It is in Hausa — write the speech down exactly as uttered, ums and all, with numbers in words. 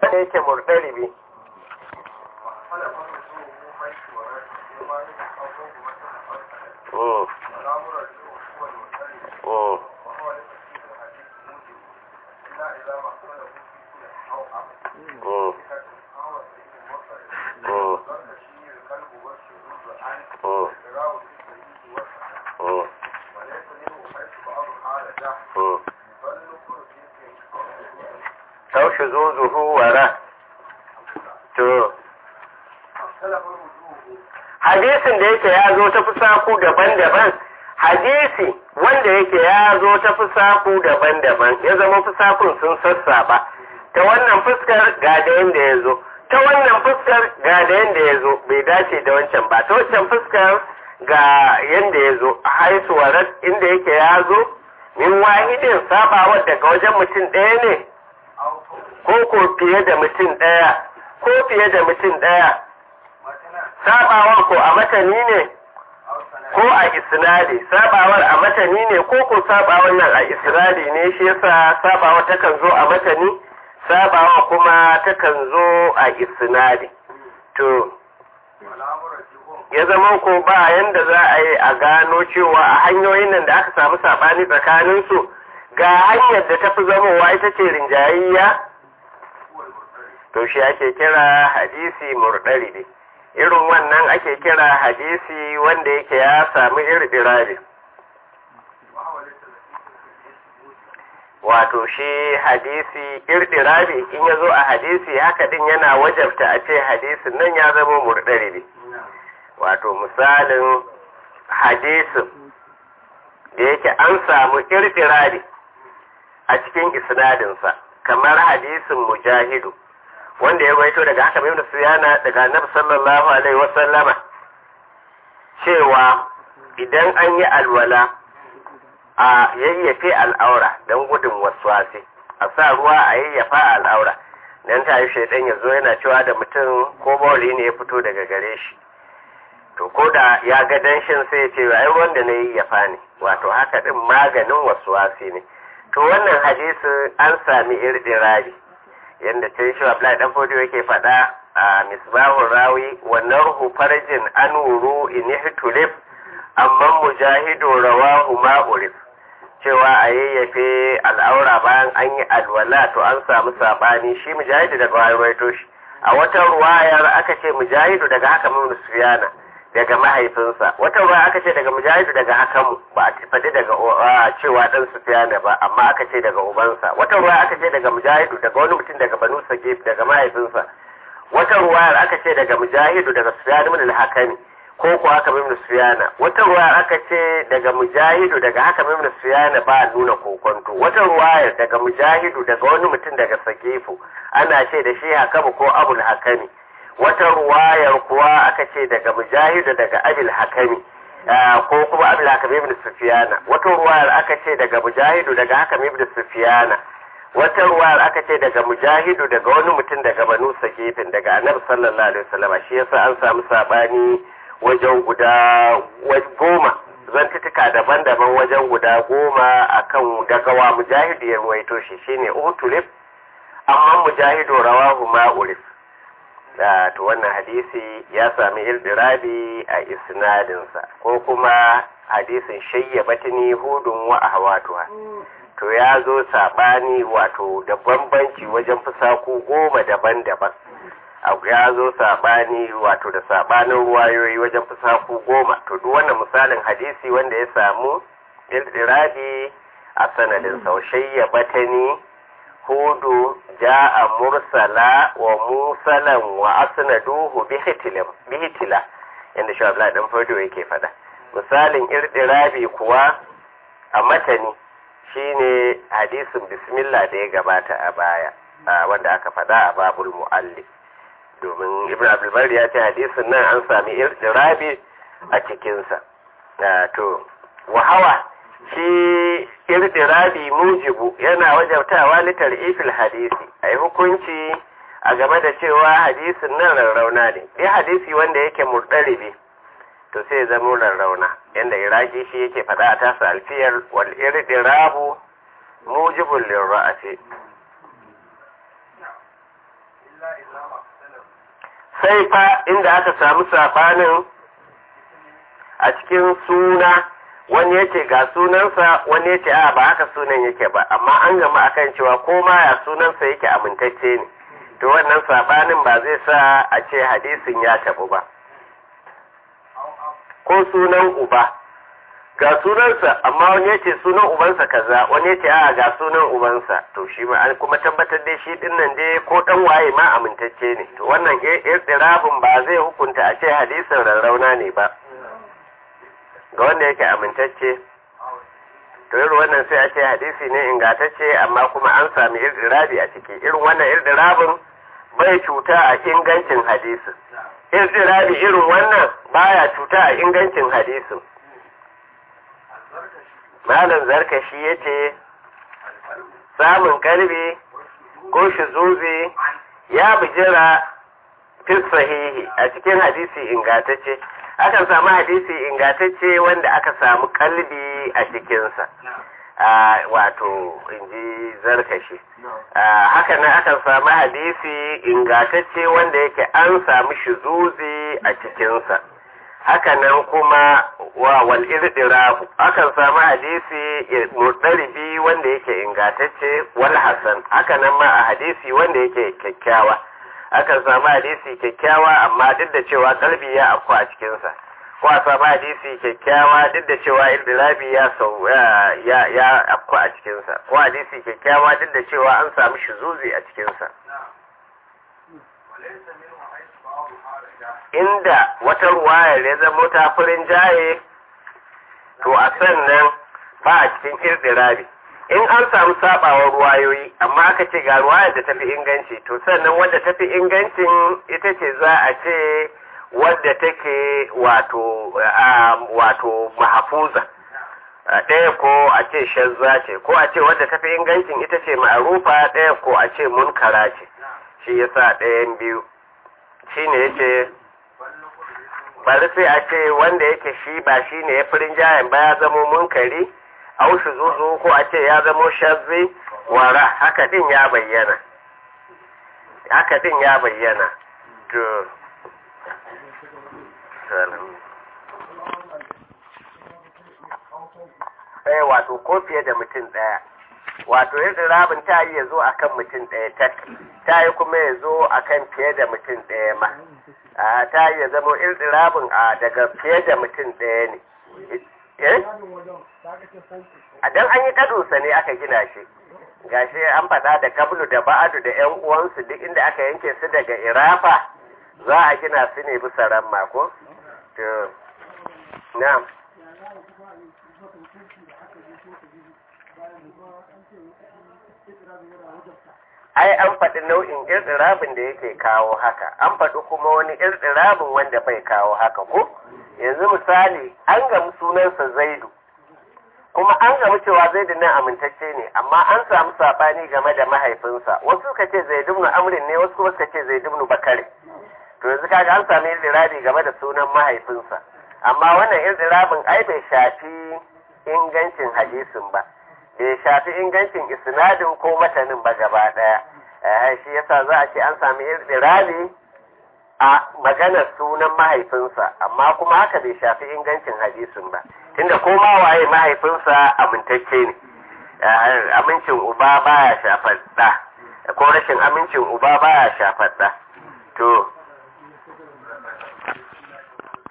wanda yake murdaribi mm mm mm taushe zuzuhu wara to hadisin da yake ya zo ta fusaku daban-daban hadisi wanda yake ya zo ta fusaku daban-daban ya zama fusakun sun sassaba ta wannan fuskar ga da yanda ya zo ta wannan fuskar ga da yanda ya zo bai dace da wancan ba ta wancan fuskar ga yanda ya zo a haisuwarar inda yake ya zo min wahidin sabawar daga wajen mutum ɗaya ne ko ko fiye da mutum ɗaya ko fiye da mutum ɗaya sabawar ko a matani ne ko a isnadi sabawar a matani ne ko ko sabawar nan a isnadi ne shi yasa sabawar takan zo a matani sabawa kuma takan zo a isnadi to ya zama ko ba yanda za a yi a gano cewa a hanyoyin nan da aka samu sabani tsakanin su ga hanyar da tafi zamowa ita ce rinjayayya to shi ake kira hadisi murdaribi irin wannan ake kira hadisi wanda yake ya samu irdirabi wato shi hadisi irdirabi in ya zo a hadisi haka din yana wajabta a ce hadisin nan ya zama murdaribi wato misalin hadisin da yake an samu irdirabi a cikin isnadinsa kamar hadisin mujahidu wanda ya gwaito daga haka mai suyana daga annabi sallallahu alaihi wasallama cewa idan an yi alwala a yayyafe al'aura don gudun waswasi a sa ruwa a yayyafa al'aura dan ta yi shaidan ya zo yana cewa da mutum ko bawli ne ya fito daga gare shi to ko da ya ga danshin sai ya ce ai ruwan da na yayyafa ne wato haka din maganin waswasi ne to wannan hadisi an sami irdirabi yanda ta shi Abdullahi dan Fodiyo yake faɗa a misbahur rawi wa narhu farjin an wuru inihtulif amma mujahidu rawahu ma urif cewa a yayyafe al'aura bayan an yi alwala to an samu sabani shi mujahidu daga wayo shi a wata ruwayar aka ce mujahidu daga haka mun sufyana daga mahaifinsa wata ruwa aka ce daga mujahidu daga hakamu ba a faɗi daga cewa dan sufyana ba amma aka ce daga ubansa wata ruwa aka ce daga mujahidu daga wani mutum daga banu sagif daga mahaifinsa wata ruwa aka ce daga mujahidu daga sufyan ibn al-hakami ko ko haka ibn sufyana wata ruwa aka ce daga mujahidu daga haka ibn sufyana ba nuna kokonto wata ruwa daga mujahidu daga wani mutum daga sagifu ana ce da shi hakamu ko abul hakami wata ruwayar kuwa aka ce daga mujahidu daga abil hakami ko kuma abil hakami ibn sufyana wata ruwayar aka ce daga mujahidu daga hakami ibn sufyana wata ruwayar aka ce daga mujahidu daga wani mutum daga banu sakifin daga annabi sallallahu alaihi wasallam shi yasa an samu sabani wajen guda goma zantutuka daban-daban wajen guda goma akan dagawa mujahidu ya ruwaito shi shine utulif amma mujahidu rawahu ma'urif da to wannan hadisi ya sami irdirabi a isnadinsa ko kuma hadisin shayya batini hudun wa ahwatuha to ya zo sabani wato da bambanci wajen fusaku goma daban-daban ya zo sabani wato da sabanin ruwayoyi wajen fusaku goma to duk wannan misalin hadisi wanda ya samu irdirabi a sanadin sau shayya batani hudu ja'a mursala wa musalan wa asnaduhu bihitila yanda shi Abdullahi dan Fodo yake fada misalin irdirabi kuwa a matani shine hadisin bismillah da ya gabata a baya wanda aka fada a babul muallif domin Ibn Abdul Barri ya ce hadisin nan an sami irdirabi a cikin sa to wa hawa shi irdirabi mujibu yana wajabtawa litar ifil hadisi ai hukunci a game da cewa hadisin nan rarrauna ne dai hadisi wanda yake murdaribi to sai ya zama rarrauna yanda iraki shi yake fada a tasa alfiyar wal irdirabu mujibul lirra'ati sai fa inda aka samu safanin a cikin suna, wani yake ga sunansa wani yake a ba haka sunan yake ba, amma an gama akan cewa ko ma ya sunansa yake amintacce ne, to wannan sabanin ba zai sa a ce hadisin ya tabu ba. Ko sunan uba, ga sunansa amma wani yace sunan ubansa kaza, wani yace a ga sunan ubansa, to shi ma an kuma tabbatar da shi din nan dai ko dan waye ma amintacce ne, to wannan irtirabin ba zai hukunta a ce hadisin rarrauna ne ba ga wanda yake amintacce. To irin wannan sai a ce hadisi ne ingantacce amma kuma an sami irdirabi a ciki. Irin wannan irdirabin bai cuta a ingancin hadisin. Irdirabi irin wannan baya cuta a ingancin hadisin. Malam Zarkashi yace samun karbi ko shuzuzi ya bijira fi sahihi a cikin hadisi ingantacce. Akan samu hadisi ingantacce wanda aka samu kalbi a cikinsa, wato inji Zarkashi. Haka nan akan samu hadisi ingantacce wanda yake an samu shuzuzi a cikinsa. Haka nan kuma wa wal irdirabu akan samu hadisi mutaribi wanda yake ingantacce wal hasan. Haka nan ma a hadisi wanda yake kyakkyawa akan samu hadisi kyakkyawa amma duk da cewa kalbi ya afku a cikinsa, ko a samu hadisi kyakkyawa duk da cewa irdirabi ya sau ya ya afku a cikinsa, ko hadisi kyakkyawa duk da cewa an samu shuzuzi a cikinsa. Inda wata ruwayar ya zama ta furin jaye, to a sannan ba a cikin irdirabi. In an samu sabawar ruwayoyi amma aka ce ga ruwayar da tafi inganci, to sannan wadda tafi ingancin ita ce za a ce wadda take wato wato mahfuza, ɗaya ko a ce shazza ce, ko a ce wadda tafi ingancin ita ce ma'rufa, ɗaya ko a ce munkara ce. Shi yasa ɗayan biyu shine yace bari sai a ce wanda yake shi ba shine ya furin jayen ba ya zamo munkari, au zuzu ko a ce ya zamo shazzi wara, haka din ya bayyana haka din ya bayyana to eh wato ko fiye da mutum daya, wato yadda rabin ta yi ya zo akan mutum daya tak, ta yi kuma ya zo akan fiye da mutum daya ma, a ta yi ya zama irtirabin a daga fiye da mutum daya ne. Eh? A dan an yi kadunsa ne aka gina shi, gashi an faɗa da kablu da ba'adu da ƴan uwansu duk inda aka yanke su daga irafa za a gina su ne bisa ramma ko? To, na'am. Ai an faɗi nau'in irtirabin da yake kawo haka, an faɗi kuma wani irtirabin wanda bai kawo haka ko? Yanzu misali an gamu sunansa Zaidu, kuma an gamu cewa Zaidu nan amintacce ne, amma an samu sabani game da mahaifinsa, wasu suka ce Zaidu ibn Amrin ne, wasu kuma suka ce Zaidu ibn Bakari. To yanzu kaga an sami irdirabi game da sunan mahaifinsa, amma wannan irdirabin ai bai shafi ingancin hadisin ba, bai shafi ingancin isnadin ko matanin ba gaba daya. Eh shi yasa za a ce an sami irdirabi a maganar sunan mahaifinsa, amma kuma haka bai shafi ingancin hadisin ba, tunda ko ma waye mahaifinsa amintacce ne. Amincin uba baya shafar da, ko rashin amincin uba baya shafar da. To